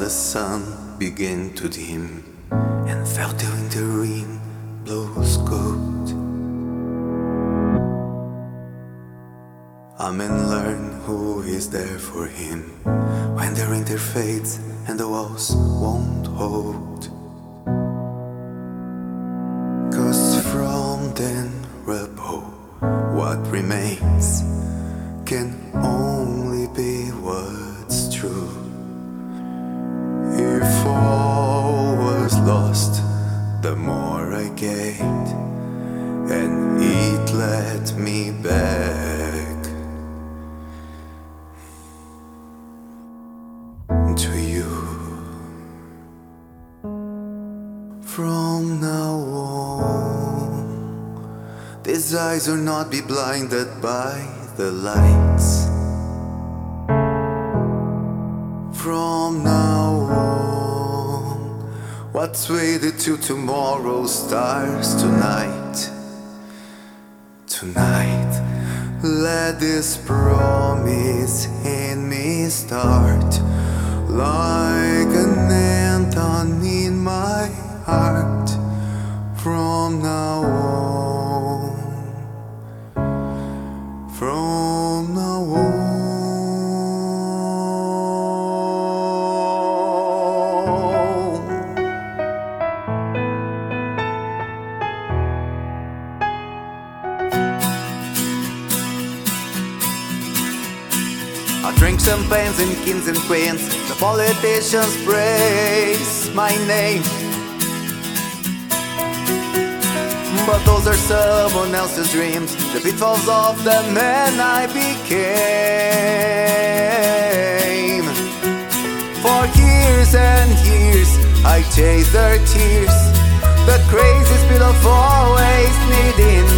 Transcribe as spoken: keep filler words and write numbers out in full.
sun began to dim and felt the winter wind blows cold. A man learn who is there for him when the winter fades and the walls won't hold. Cause from then rubble what remains can only be what's true. If all was lost, the more I gained, and it led me back to you. From now on, these eyes will not be blinded by the lights. From now on, what's waited till tomorrow starts tonight. Tonight, let this promise in me start like an anthem in my heart. From now on, from now on. I drink champagnes and kings and queens. The politicians praise my name, but those are someone else's dreams, the pitfalls of the man I became. For years and years I chased their tears, the crazy speed of always needing